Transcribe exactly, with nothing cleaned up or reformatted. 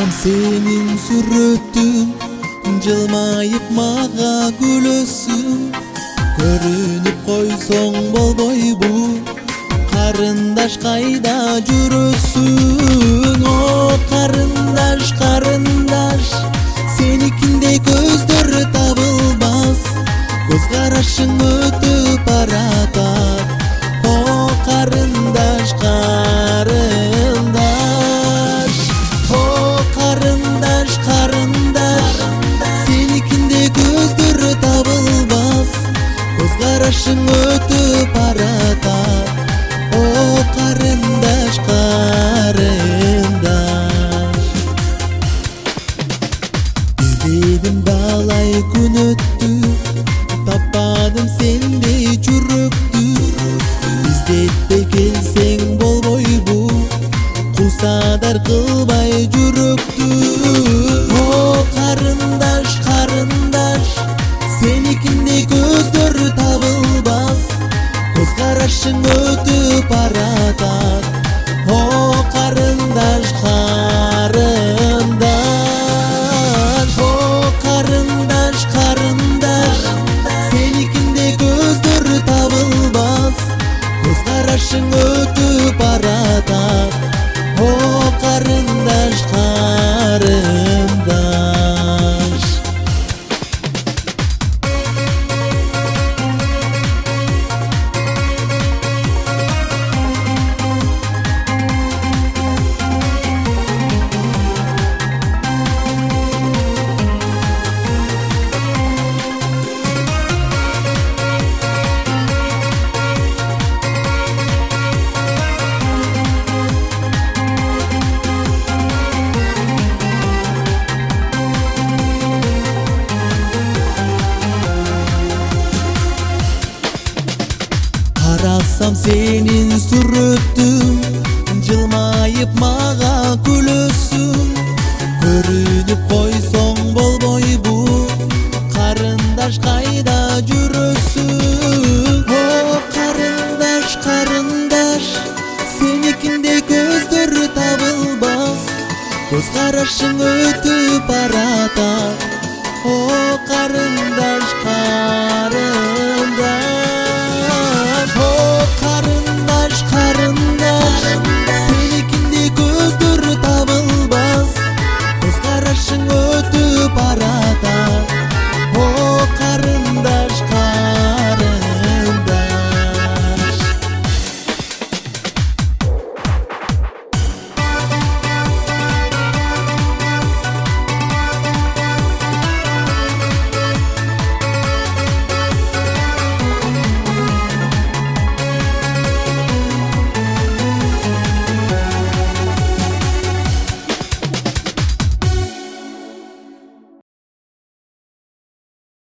Карасам сенин сүрөтүң, жылмайып мага күлөсүң. Көрүнүп койсоң болбойбу, карындаш кайда жүрөсүң? О карындаш, карындаш, сеникиндей көздөр табылбас. Көз карашың өтүп баратат. О карындаш, карындаш, о карындаш, карындаш, сеникиндей көздөр табылбас. Көз карашың өтүп баратат. О карындаш, карындаш. Издедим далай күн өттү, таппадым сендей жүрөктү. Издетпей келсең болбойбу, кусадар кылбай жүрөктү. О карындаш, карындаш, сеникиндей көздөр табылбас. Көз карашың өтүп баратат. О карындаш, карындаш, о карындаш, карындаш, сеникиндей көздөр табылбас. Көз карашың өтүп баратат. О карындаш, карындаш. Карасам сенин сүрөтүң, жылмайып мага күлөсүң. Көрүнүп койсоң болбойбу, карындаш кайда жүрөсүң? О карындаш, карындаш, сеникиндей көздөр табылбас. Көз карашың өтүп баратат. О карындаш, карындаш.